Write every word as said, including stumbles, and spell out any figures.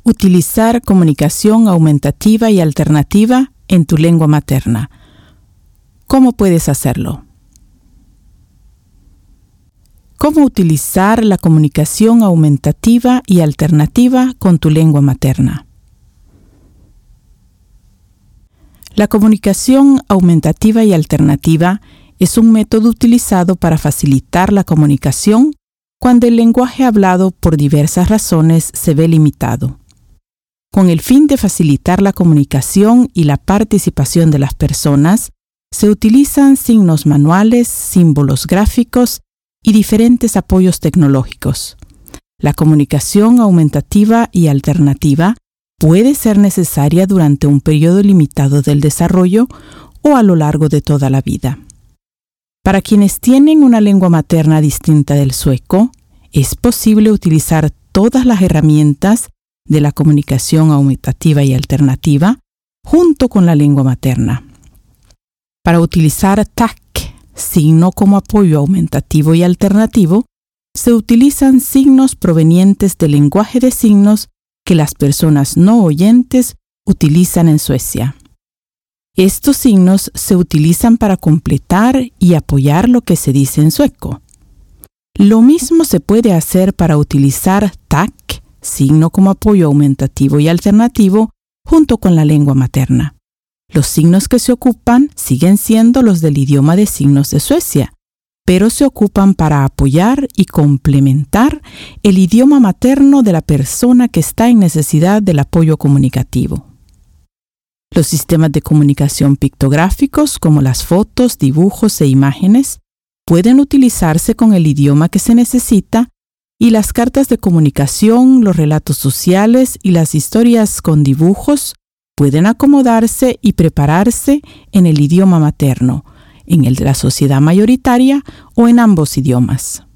Utilizar comunicación aumentativa y alternativa en tu lengua materna. ¿Cómo puedes hacerlo? ¿Cómo utilizar la comunicación aumentativa y alternativa con tu lengua materna? La comunicación aumentativa y alternativa es un método utilizado para facilitar la comunicación cuando el lenguaje hablado por diversas razones se ve limitado. Con el fin de facilitar la comunicación y la participación de las personas, se utilizan signos manuales, símbolos gráficos y diferentes apoyos tecnológicos. La comunicación aumentativa y alternativa puede ser necesaria durante un periodo limitado del desarrollo o a lo largo de toda la vida. Para quienes tienen una lengua materna distinta del sueco, es posible utilizar todas las herramientas de la comunicación aumentativa y alternativa junto con la lengua materna. Para utilizar T A C, signo como apoyo aumentativo y alternativo, se utilizan signos provenientes del lenguaje de signos que las personas no oyentes utilizan en Suecia. Estos signos se utilizan para completar y apoyar lo que se dice en sueco. Lo mismo se puede hacer para utilizar T A C, signo como apoyo aumentativo y alternativo, junto con la lengua materna. Los signos que se ocupan siguen siendo los del idioma de signos de Suecia, pero se ocupan para apoyar y complementar el idioma materno de la persona que está en necesidad del apoyo comunicativo. Los sistemas de comunicación pictográficos, como las fotos, dibujos e imágenes, pueden utilizarse con el idioma que se necesita, y las cartas de comunicación, los relatos sociales y las historias con dibujos pueden acomodarse y prepararse en el idioma materno, en el de la sociedad mayoritaria o en ambos idiomas.